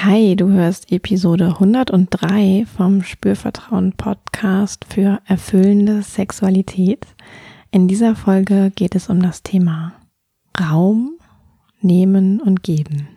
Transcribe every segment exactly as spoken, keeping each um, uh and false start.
Hi, du hörst Episode hundertdrei vom Spürvertrauen-Podcast für erfüllende Sexualität. In dieser Folge geht es um das Thema Raum, Nehmen und Geben.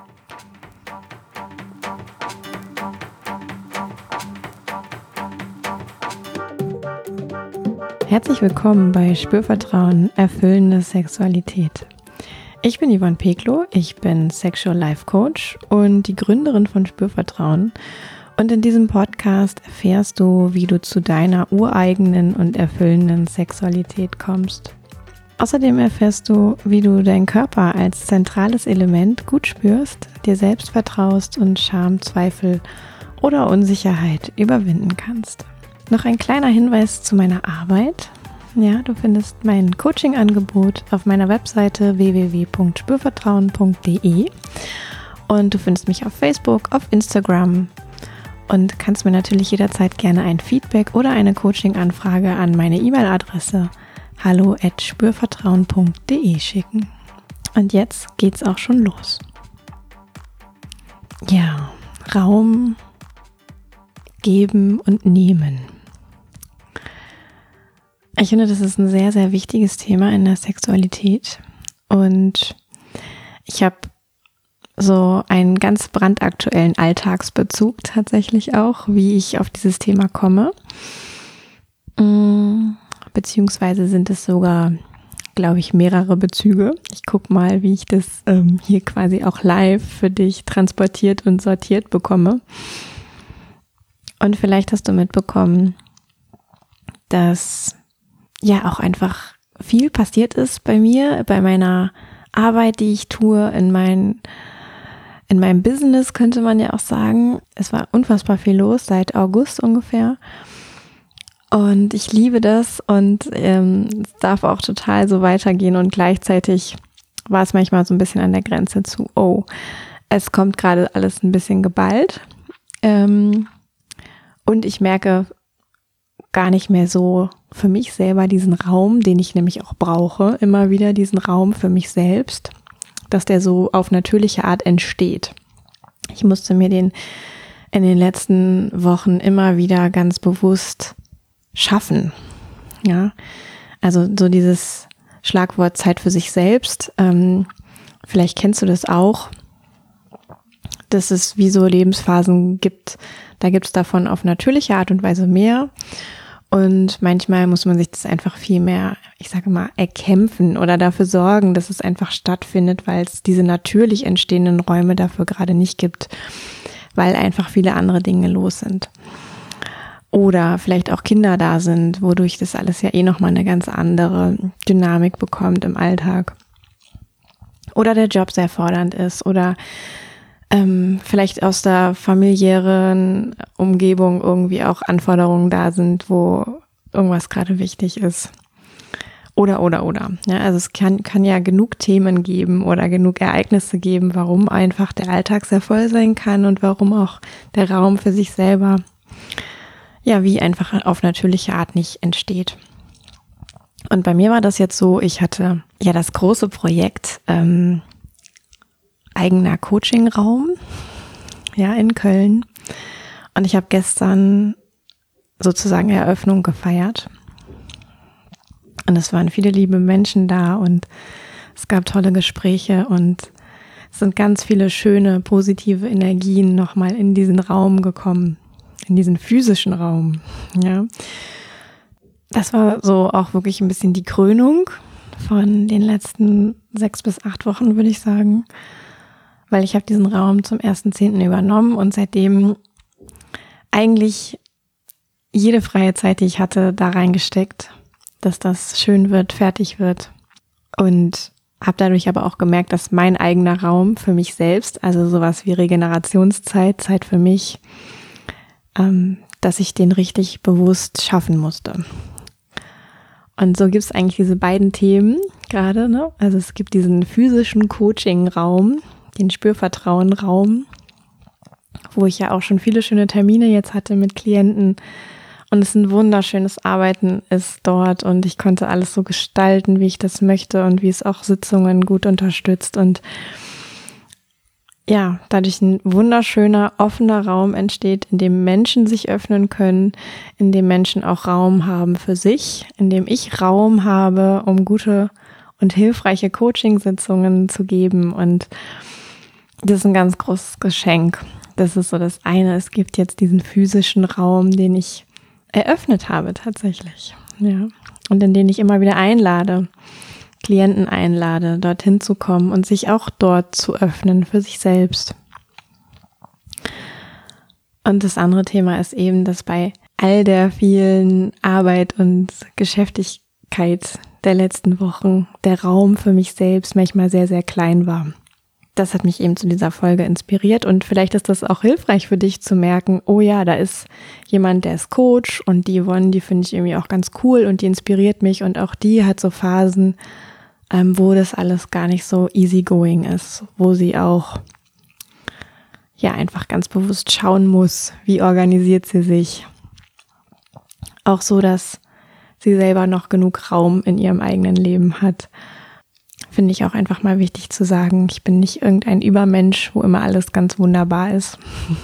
Herzlich willkommen bei Spürvertrauen, erfüllende Sexualität. Ich bin Yvonne Peklo, ich bin Sexual Life Coach und die Gründerin von Spürvertrauen. Und in diesem Podcast erfährst du, wie du zu deiner ureigenen und erfüllenden Sexualität kommst. Außerdem erfährst du, wie du deinen Körper als zentrales Element gut spürst, dir selbst vertraust und Scham, Zweifel oder Unsicherheit überwinden kannst. Noch ein kleiner Hinweis zu meiner Arbeit. Ja, du findest mein Coaching-Angebot auf meiner Webseite w w w punkt spürvertrauen punkt d e und du findest mich auf Facebook, auf Instagram und kannst mir natürlich jederzeit gerne ein Feedback oder eine Coaching-Anfrage an meine E-Mail-Adresse hallo at spürvertrauen punkt d e schicken. Und jetzt geht's auch schon los. Ja, Raum, Geben und Nehmen. Ich finde, das ist ein sehr, sehr wichtiges Thema in der Sexualität und ich habe so einen ganz brandaktuellen Alltagsbezug tatsächlich auch, wie ich auf dieses Thema komme. Beziehungsweise sind es sogar, glaube ich, mehrere Bezüge. Ich gucke mal, wie ich das ähm, hier quasi auch live für dich transportiert und sortiert bekomme. Und vielleicht hast du mitbekommen, dass ja auch einfach viel passiert ist bei mir, bei meiner Arbeit, die ich tue, in mein, in meinem Business könnte man ja auch sagen. Es war unfassbar viel los, seit August ungefähr. Und ich liebe das und ähm, es darf auch total so weitergehen und gleichzeitig war es manchmal so ein bisschen an der Grenze zu, oh, es kommt gerade alles ein bisschen geballt. Ähm, und ich merke gar nicht mehr so für mich selber diesen Raum, den ich nämlich auch brauche, immer wieder diesen Raum für mich selbst, dass der so auf natürliche Art entsteht. Ich musste mir den in den letzten Wochen immer wieder ganz bewusst schaffen. Ja, also so dieses Schlagwort Zeit für sich selbst. Ähm, vielleicht kennst du das auch, dass es wie so Lebensphasen gibt. Da gibt es davon auf natürliche Art und Weise mehr. Und manchmal muss man sich das einfach viel mehr, ich sage mal, erkämpfen oder dafür sorgen, dass es einfach stattfindet, weil es diese natürlich entstehenden Räume dafür gerade nicht gibt, weil einfach viele andere Dinge los sind. Oder vielleicht auch Kinder da sind, wodurch das alles ja eh nochmal eine ganz andere Dynamik bekommt im Alltag. Oder der Job sehr fordernd ist oder ähm, vielleicht aus der familiären Umgebung irgendwie auch Anforderungen da sind, wo irgendwas gerade wichtig ist. Oder, oder, oder. Ja, also es kann, kann ja genug Themen geben oder genug Ereignisse geben, warum einfach der Alltag sehr voll sein kann und warum auch der Raum für sich selber ja wie einfach auf natürliche Art nicht entsteht. Und bei mir war das jetzt so, ich hatte ja das große Projekt ähm, eigener Coachingraum, ja, in Köln. Und ich habe gestern sozusagen Eröffnung gefeiert. Und es waren viele liebe Menschen da und es gab tolle Gespräche und es sind ganz viele schöne, positive Energien nochmal in diesen Raum gekommen, in diesen physischen Raum, ja. Das war so auch wirklich ein bisschen die Krönung von den letzten sechs bis acht Wochen, würde ich sagen. Weil ich habe diesen Raum zum ersten zehnten übernommen und seitdem eigentlich jede freie Zeit, die ich hatte, da reingesteckt, dass das schön wird, fertig wird. Und habe dadurch aber auch gemerkt, dass mein eigener Raum für mich selbst, also sowas wie Regenerationszeit, Zeit für mich, ähm, dass ich den richtig bewusst schaffen musste. Und so gibt es eigentlich diese beiden Themen gerade, ne? Also es gibt diesen physischen Coaching-Raum, den Spürvertrauen-Raum, wo ich ja auch schon viele schöne Termine jetzt hatte mit Klienten und es ein wunderschönes Arbeiten ist dort und ich konnte alles so gestalten, wie ich das möchte und wie es auch Sitzungen gut unterstützt und ja, dadurch ein wunderschöner, offener Raum entsteht, in dem Menschen sich öffnen können, in dem Menschen auch Raum haben für sich, in dem ich Raum habe, um gute und hilfreiche Coaching-Sitzungen zu geben. Und das ist ein ganz großes Geschenk. Das ist so das eine. Es gibt jetzt diesen physischen Raum, den ich eröffnet habe tatsächlich. Ja. Und in den ich immer wieder einlade, Klienten einlade, dorthin zu kommen und sich auch dort zu öffnen für sich selbst. Und das andere Thema ist eben, dass bei all der vielen Arbeit und Geschäftigkeit der letzten Wochen der Raum für mich selbst manchmal sehr, sehr klein war. Das hat mich eben zu dieser Folge inspiriert und vielleicht ist das auch hilfreich für dich zu merken, oh ja, da ist jemand, der ist Coach und die Yvonne, die finde ich irgendwie auch ganz cool und die inspiriert mich und auch die hat so Phasen, ähm, wo das alles gar nicht so easygoing ist, wo sie auch ja einfach ganz bewusst schauen muss, wie organisiert sie sich. Auch so, dass sie selber noch genug Raum in ihrem eigenen Leben hat. Finde ich auch einfach mal wichtig zu sagen, ich bin nicht irgendein Übermensch, wo immer alles ganz wunderbar ist,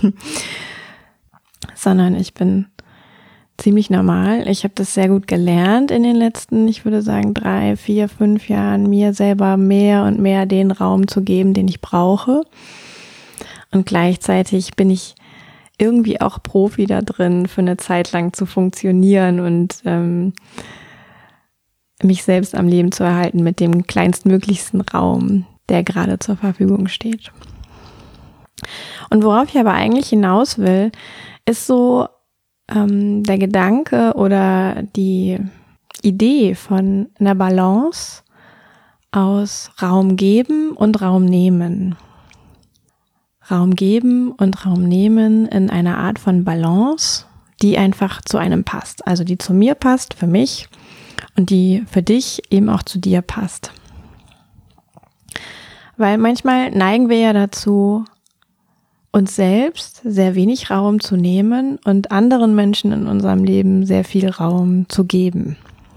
sondern ich bin ziemlich normal. Ich habe das sehr gut gelernt in den letzten, ich würde sagen, drei, vier, fünf Jahren, mir selber mehr und mehr den Raum zu geben, den ich brauche. Und gleichzeitig bin ich irgendwie auch Profi da drin, für eine Zeit lang zu funktionieren und ähm, mich selbst am Leben zu erhalten mit dem kleinstmöglichsten Raum, der gerade zur Verfügung steht. Und worauf ich aber eigentlich hinaus will, ist so ähm, der Gedanke oder die Idee von einer Balance aus Raum geben und Raum nehmen. Raum geben und Raum nehmen in einer Art von Balance, die einfach zu einem passt. Also die zu mir passt, für mich, und die für dich eben auch zu dir passt. Weil manchmal neigen wir ja dazu, uns selbst sehr wenig Raum zu nehmen und anderen Menschen in unserem Leben sehr viel Raum zu geben.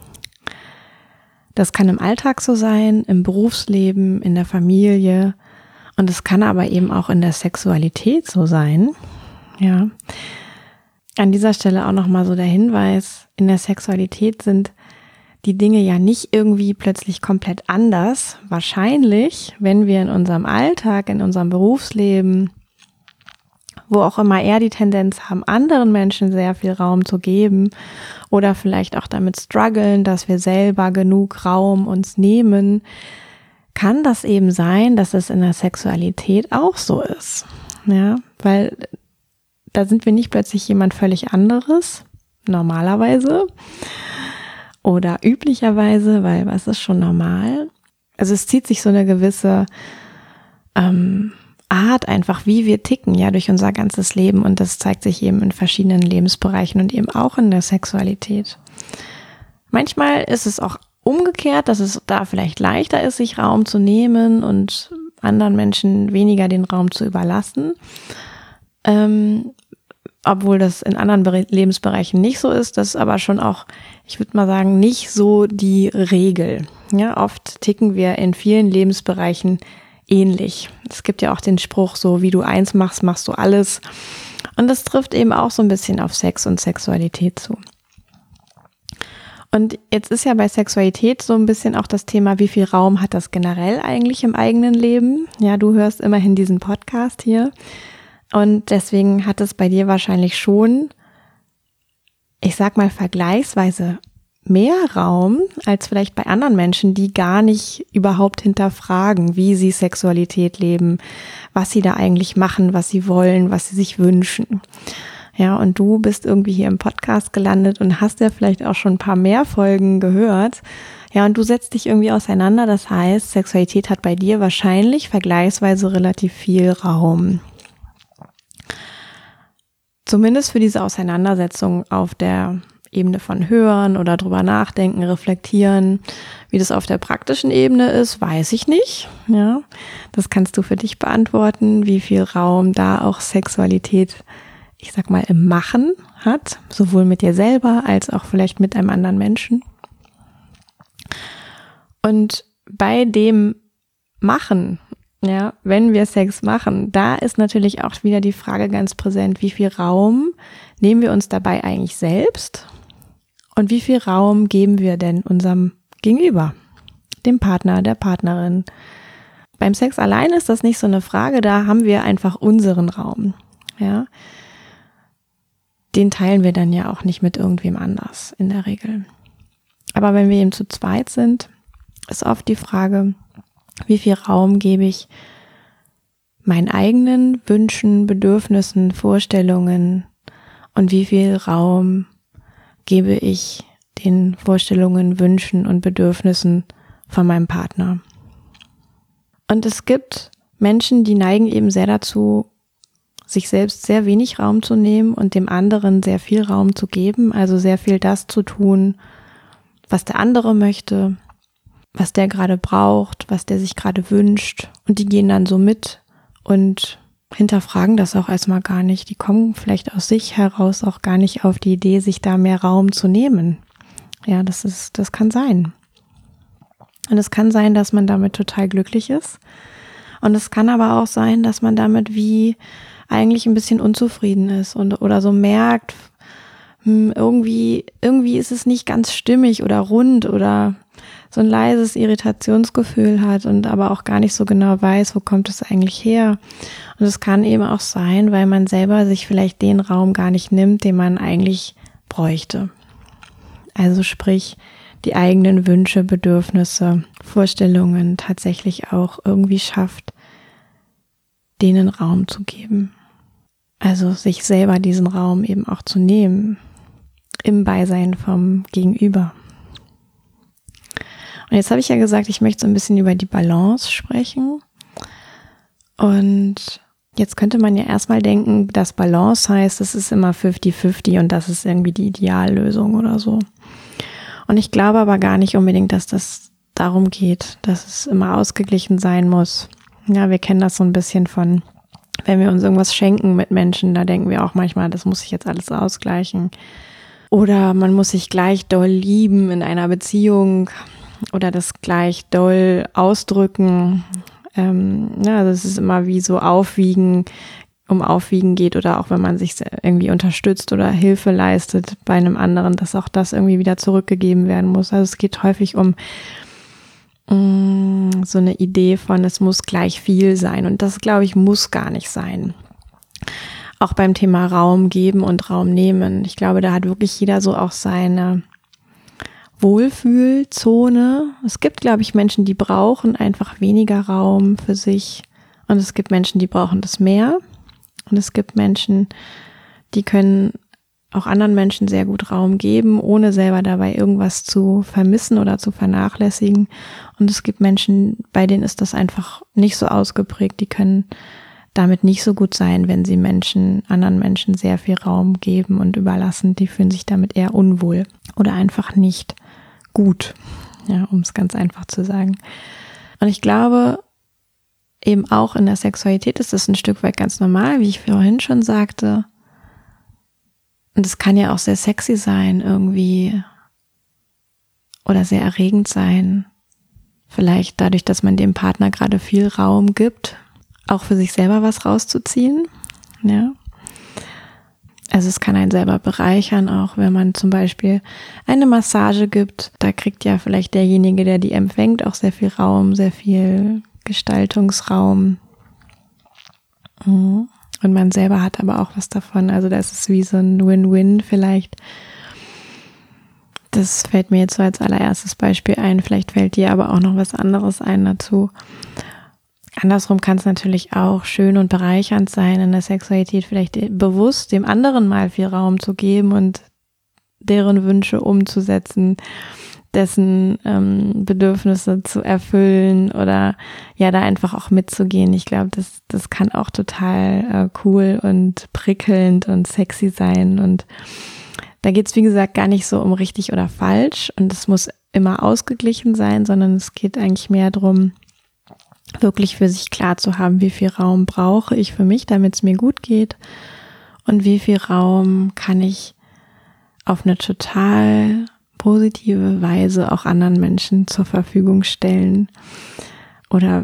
Das kann im Alltag so sein, im Berufsleben, in der Familie und es kann aber eben auch in der Sexualität so sein. Ja. An dieser Stelle auch nochmal so der Hinweis, in der Sexualität sind die Dinge ja nicht irgendwie plötzlich komplett anders. Wahrscheinlich, wenn wir in unserem Alltag, in unserem Berufsleben, wo auch immer eher die Tendenz haben, anderen Menschen sehr viel Raum zu geben oder vielleicht auch damit strugglen, dass wir selber genug Raum uns nehmen, kann das eben sein, dass es in der Sexualität auch so ist. Ja, weil da sind wir nicht plötzlich jemand völlig anderes, normalerweise oder üblicherweise, weil was ist schon normal? Also es zieht sich so eine gewisse ähm, Art einfach, wie wir ticken, ja, durch unser ganzes Leben und das zeigt sich eben in verschiedenen Lebensbereichen und eben auch in der Sexualität. Manchmal ist es auch umgekehrt, dass es da vielleicht leichter ist, sich Raum zu nehmen und anderen Menschen weniger den Raum zu überlassen, ähm, obwohl das in anderen Be- Lebensbereichen nicht so ist, das ist aber schon auch, ich würde mal sagen, nicht so die Regel. Ja, oft ticken wir in vielen Lebensbereichen ähnlich. Es gibt ja auch den Spruch, so wie du eins machst, machst du alles. Und das trifft eben auch so ein bisschen auf Sex und Sexualität zu. Und jetzt ist ja bei Sexualität so ein bisschen auch das Thema, wie viel Raum hat das generell eigentlich im eigenen Leben? Ja, du hörst immerhin diesen Podcast hier. Und deswegen hat es bei dir wahrscheinlich schon, ich sag mal, vergleichsweise mehr Raum als vielleicht bei anderen Menschen, die gar nicht überhaupt hinterfragen, wie sie Sexualität leben, was sie da eigentlich machen, was sie wollen, was sie sich wünschen. Ja, und du bist irgendwie hier im Podcast gelandet und hast ja vielleicht auch schon ein paar mehr Folgen gehört. Ja, und du setzt dich irgendwie auseinander. Das heißt, Sexualität hat bei dir wahrscheinlich vergleichsweise relativ viel Raum. Zumindest für diese Auseinandersetzung auf der Ebene von Hören oder drüber nachdenken, reflektieren. Wie das auf der praktischen Ebene ist, weiß ich nicht. Ja, das kannst du für dich beantworten, wie viel Raum da auch Sexualität, ich sag mal, im Machen hat, sowohl mit dir selber als auch vielleicht mit einem anderen Menschen. Und bei dem Machen ja, wenn wir Sex machen, da ist natürlich auch wieder die Frage ganz präsent, wie viel Raum nehmen wir uns dabei eigentlich selbst und wie viel Raum geben wir denn unserem Gegenüber, dem Partner, der Partnerin. Beim Sex allein ist das nicht so eine Frage, da haben wir einfach unseren Raum, ja. Den teilen wir dann ja auch nicht mit irgendwem anders in der Regel. Aber wenn wir eben zu zweit sind, ist oft die Frage, wie viel Raum gebe ich meinen eigenen Wünschen, Bedürfnissen, Vorstellungen und wie viel Raum gebe ich den Vorstellungen, Wünschen und Bedürfnissen von meinem Partner. Und es gibt Menschen, die neigen eben sehr dazu, sich selbst sehr wenig Raum zu nehmen und dem anderen sehr viel Raum zu geben, also sehr viel das zu tun, was der andere möchte, was der gerade braucht, was der sich gerade wünscht. Und die gehen dann so mit und hinterfragen das auch erstmal gar nicht. Die kommen vielleicht aus sich heraus auch gar nicht auf die Idee, sich da mehr Raum zu nehmen. Ja, das ist, das kann sein. Und es kann sein, dass man damit total glücklich ist. Und es kann aber auch sein, dass man damit wie eigentlich ein bisschen unzufrieden ist und oder so merkt, hm, irgendwie, irgendwie ist es nicht ganz stimmig oder rund oder so ein leises Irritationsgefühl hat und aber auch gar nicht so genau weiß, wo kommt es eigentlich her. Und es kann eben auch sein, weil man selber sich vielleicht den Raum gar nicht nimmt, den man eigentlich bräuchte. Also sprich, die eigenen Wünsche, Bedürfnisse, Vorstellungen tatsächlich auch irgendwie schafft, denen Raum zu geben. Also sich selber diesen Raum eben auch zu nehmen, im Beisein vom Gegenüber. Und jetzt habe ich ja gesagt, ich möchte so ein bisschen über die Balance sprechen. Und jetzt könnte man ja erstmal denken, dass Balance heißt, es ist immer fünfzig fünfzig und das ist irgendwie die Ideallösung oder so. Und ich glaube aber gar nicht unbedingt, dass das darum geht, dass es immer ausgeglichen sein muss. Ja, wir kennen das so ein bisschen von, wenn wir uns irgendwas schenken mit Menschen, da denken wir auch manchmal, das muss sich jetzt alles ausgleichen. Oder man muss sich gleich doll lieben in einer Beziehung oder das gleich doll ausdrücken. Ähm, ja, also es ist immer wie so Aufwiegen, um Aufwiegen geht oder auch wenn man sich irgendwie unterstützt oder Hilfe leistet bei einem anderen, dass auch das irgendwie wieder zurückgegeben werden muss. Also es geht häufig um mh, so eine Idee von, es muss gleich viel sein und das, glaube ich, muss gar nicht sein. Auch beim Thema Raum geben und Raum nehmen. Ich glaube, da hat wirklich jeder so auch seine Wohlfühlzone. Es gibt, glaube ich, Menschen, die brauchen einfach weniger Raum für sich und es gibt Menschen, die brauchen das mehr. Und es gibt Menschen, die können auch anderen Menschen sehr gut Raum geben, ohne selber dabei irgendwas zu vermissen oder zu vernachlässigen. Und es gibt Menschen, bei denen ist das einfach nicht so ausgeprägt. Die können damit nicht so gut sein, wenn sie Menschen, anderen Menschen sehr viel Raum geben und überlassen. Die fühlen sich damit eher unwohl oder einfach nicht gut, ja, um es ganz einfach zu sagen. Und ich glaube, eben auch in der Sexualität ist das ein Stück weit ganz normal, wie ich vorhin schon sagte. Und es kann ja auch sehr sexy sein irgendwie oder sehr erregend sein. Vielleicht dadurch, dass man dem Partner gerade viel Raum gibt, auch für sich selber was rauszuziehen. Ja. Also es kann einen selber bereichern, auch wenn man zum Beispiel eine Massage gibt. Da kriegt ja vielleicht derjenige, der die empfängt, auch sehr viel Raum, sehr viel Gestaltungsraum. Und man selber hat aber auch was davon. Also das ist wie so ein Win-Win vielleicht. Das fällt mir jetzt so als allererstes Beispiel ein. Vielleicht fällt dir aber auch noch was anderes ein dazu. Andersrum kann es natürlich auch schön und bereichernd sein, in der Sexualität vielleicht bewusst dem anderen mal viel Raum zu geben und deren Wünsche umzusetzen, dessen ähm, Bedürfnisse zu erfüllen oder ja, da einfach auch mitzugehen. Ich glaube, das, das kann auch total äh, cool und prickelnd und sexy sein. Und da geht es, wie gesagt, gar nicht so um richtig oder falsch und es muss immer ausgeglichen sein, sondern es geht eigentlich mehr darum, wirklich für sich klar zu haben, wie viel Raum brauche ich für mich, damit es mir gut geht und wie viel Raum kann ich auf eine total positive Weise auch anderen Menschen zur Verfügung stellen oder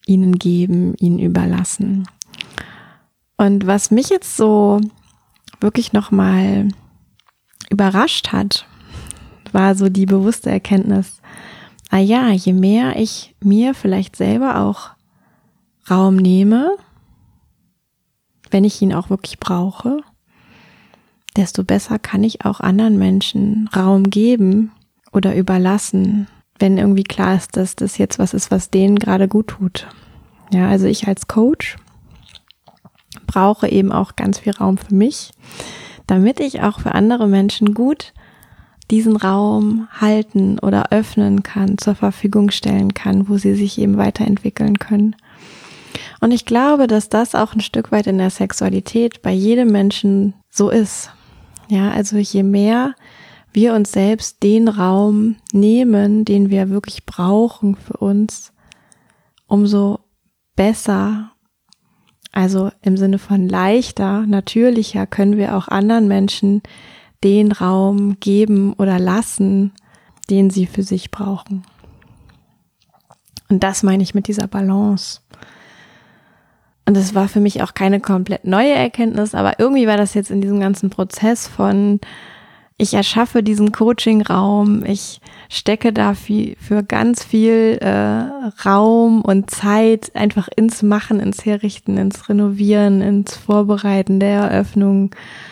ihnen geben, ihnen überlassen. Und was mich jetzt so wirklich nochmal überrascht hat, war so die bewusste Erkenntnis, ah ja, je mehr ich mir vielleicht selber auch Raum nehme, wenn ich ihn auch wirklich brauche, desto besser kann ich auch anderen Menschen Raum geben oder überlassen, wenn irgendwie klar ist, dass das jetzt was ist, was denen gerade gut tut. Ja, also ich als Coach brauche eben auch ganz viel Raum für mich, damit ich auch für andere Menschen gut diesen Raum halten oder öffnen kann, zur Verfügung stellen kann, wo sie sich eben weiterentwickeln können. Und ich glaube, dass das auch ein Stück weit in der Sexualität bei jedem Menschen so ist. Ja, also je mehr wir uns selbst den Raum nehmen, den wir wirklich brauchen für uns, umso besser, also im Sinne von leichter, natürlicher, können wir auch anderen Menschen den Raum geben oder lassen, den sie für sich brauchen. Und das meine ich mit dieser Balance. Und das war für mich auch keine komplett neue Erkenntnis, aber irgendwie war das jetzt in diesem ganzen Prozess von, ich erschaffe diesen Coaching-Raum, ich stecke da viel, für ganz viel äh, Raum und Zeit einfach ins Machen, ins Herrichten, ins Renovieren, ins Vorbereiten der Eröffnung,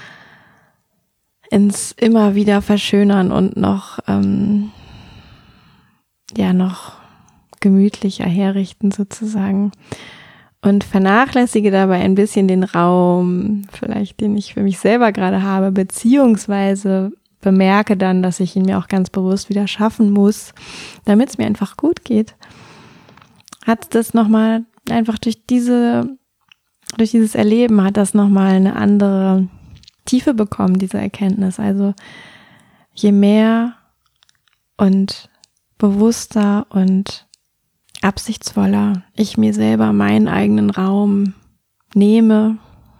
ins immer wieder Verschönern und noch, ähm, ja, noch gemütlicher herrichten sozusagen. Und vernachlässige dabei ein bisschen den Raum, vielleicht den ich für mich selber gerade habe, beziehungsweise bemerke dann, dass ich ihn mir auch ganz bewusst wieder schaffen muss, damit es mir einfach gut geht. Hat das nochmal einfach durch diese, durch dieses Erleben hat das nochmal eine andere Tiefe bekommen, diese Erkenntnis. Also je mehr und bewusster und absichtsvoller ich mir selber meinen eigenen Raum nehme,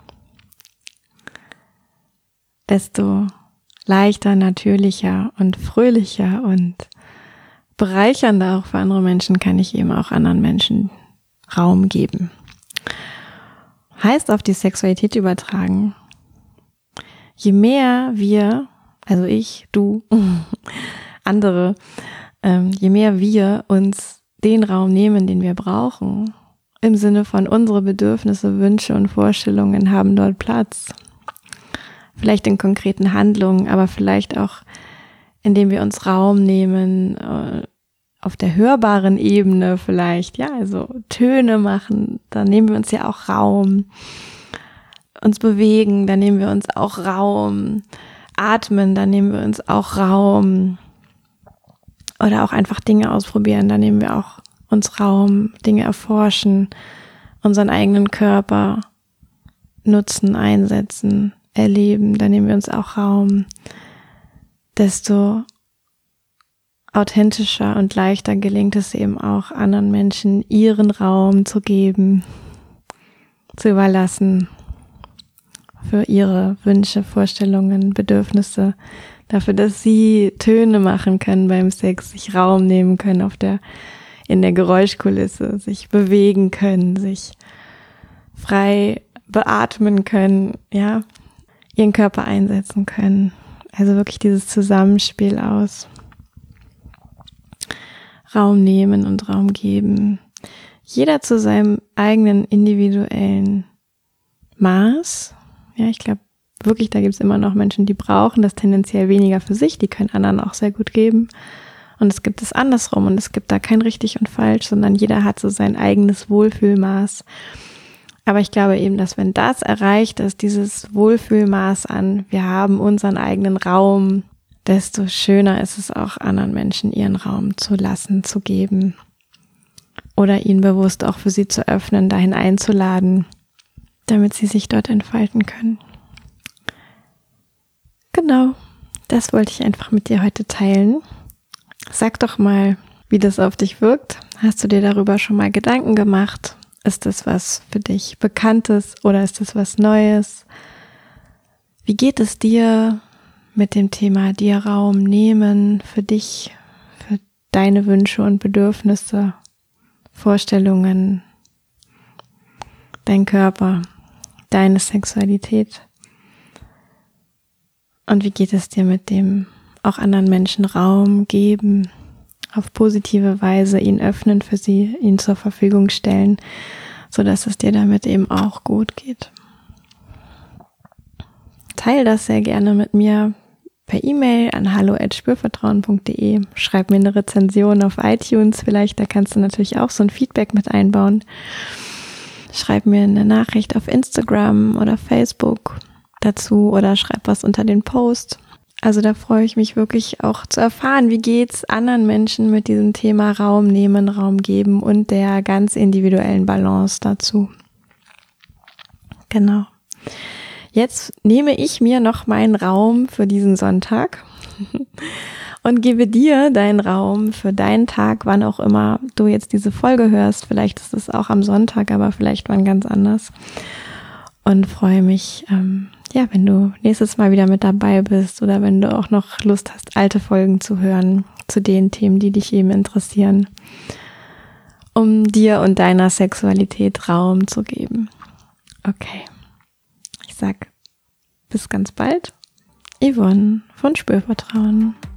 desto leichter, natürlicher und fröhlicher und bereichernder auch für andere Menschen kann ich eben auch anderen Menschen Raum geben. Heißt auf die Sexualität übertragen, je mehr wir, also ich, du, andere, ähm, je mehr wir uns den Raum nehmen, den wir brauchen, im Sinne von unsere Bedürfnisse, Wünsche und Vorstellungen haben dort Platz. Vielleicht in konkreten Handlungen, aber vielleicht auch, indem wir uns Raum nehmen, äh, auf der hörbaren Ebene vielleicht, ja, also Töne machen, da nehmen wir uns ja auch Raum. Uns bewegen, da nehmen wir uns auch Raum. Atmen, da nehmen wir uns auch Raum. Oder auch einfach Dinge ausprobieren, da nehmen wir auch uns Raum, Dinge erforschen, unseren eigenen Körper nutzen, einsetzen, erleben, da nehmen wir uns auch Raum. Desto authentischer und leichter gelingt es eben auch, anderen Menschen ihren Raum zu geben, zu überlassen, für ihre Wünsche, Vorstellungen, Bedürfnisse, dafür, dass sie Töne machen können beim Sex, sich Raum nehmen können auf der, in der Geräuschkulisse, sich bewegen können, sich frei beatmen können, ja, ihren Körper einsetzen können. Also wirklich dieses Zusammenspiel aus Raum nehmen und Raum geben. Jeder zu seinem eigenen individuellen Maß. Ja, ich glaube wirklich, da gibt es immer noch Menschen, die brauchen das tendenziell weniger für sich, die können anderen auch sehr gut geben. Und es gibt es andersrum und es gibt da kein richtig und falsch, sondern jeder hat so sein eigenes Wohlfühlmaß. Aber ich glaube eben, dass wenn das erreicht ist, dieses Wohlfühlmaß an, wir haben unseren eigenen Raum, desto schöner ist es auch, anderen Menschen ihren Raum zu lassen, zu geben oder ihn bewusst auch für sie zu öffnen, dahin einzuladen, damit sie sich dort entfalten können. Genau, das wollte ich einfach mit dir heute teilen. Sag doch mal, wie das auf dich wirkt. Hast du dir darüber schon mal Gedanken gemacht? Ist das was für dich Bekanntes oder ist das was Neues? Wie geht es dir mit dem Thema dir Raum nehmen für dich, für deine Wünsche und Bedürfnisse, Vorstellungen, dein Körper, deine Sexualität? Und wie geht es dir mit dem auch anderen Menschen Raum geben, auf positive Weise ihn öffnen für sie, ihn zur Verfügung stellen, sodass es dir damit eben auch gut geht? Teil das sehr gerne mit mir per E-Mail an hallo at spürvertrauen punkt de. Schreib mir eine Rezension auf iTunes vielleicht, da kannst du natürlich auch so ein Feedback mit einbauen. Schreib mir eine Nachricht auf Instagram oder Facebook dazu oder schreib was unter den Post. Also da freue ich mich wirklich auch zu erfahren, wie geht's anderen Menschen mit diesem Thema Raum nehmen, Raum geben und der ganz individuellen Balance dazu. Genau. Jetzt nehme ich mir noch meinen Raum für diesen Sonntag und gebe dir deinen Raum für deinen Tag, wann auch immer du jetzt diese Folge hörst. Vielleicht ist es auch am Sonntag, aber vielleicht wann ganz anders. Und freue mich, ähm, ja, wenn du nächstes Mal wieder mit dabei bist oder wenn du auch noch Lust hast, alte Folgen zu hören zu den Themen, die dich eben interessieren, um dir und deiner Sexualität Raum zu geben. Okay. Ich sag bis ganz bald. Yvonne von Spürvertrauen.